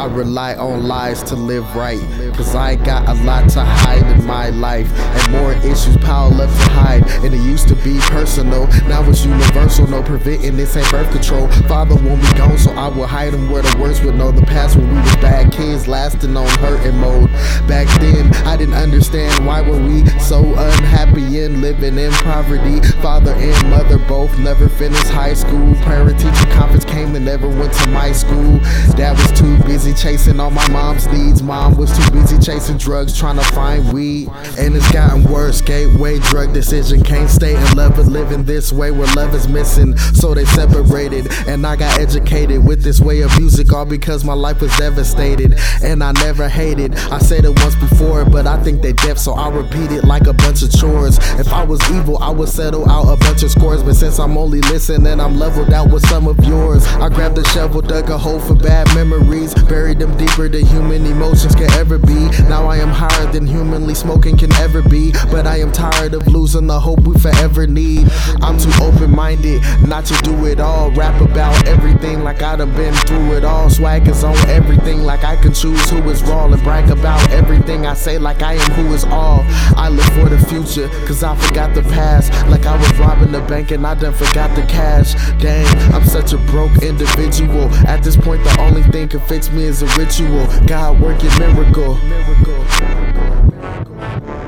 I rely on lies to live right, cause I got a lot to hide in my life, and more issues pile up to hide. And it used to be personal, now it's universal. No preventing this ain't birth control. Father won't be gone, so I will hide him where the worst would know. The past when we was bad kids, lasting on hurting mode. Back then I didn't understand why were we so unhappy and living in poverty. Father and mother both never finished high school. Parent teacher conference came and never went to my school. Dad was too busy chasing all my mom's needs. Mom was too busy chasing drugs, trying to find weed. And it's gotten worse. Gateway drug decision. Can't stay in love but living this way where love is missing, so they separated. And I got educated with this way of music, all because my life was devastated. And I never hated, I said it once before, but I think they deaf, so I repeat it like a bunch of chores. If I was evil I would settle out a bunch of scores, but since I'm only listening I'm leveled out with some of yours. I grabbed a shovel, dug a hole for bad memories, buried them deeper than human emotions can ever be. Now I am higher than humanly smoking can ever be, but I am tired of losing the hope we forever need. I'm too open-minded not to do it all, rap about everything like I done been through it all. Swag is on everything like I can choose who is raw, and brag about everything I say like I am who is all. I live for the future cause I forgot the past, like I was robbing the bank and I done forgot the cash. Dang, I'm such a broke individual. At this point the only thing can fix me is a ritual. God working miracle.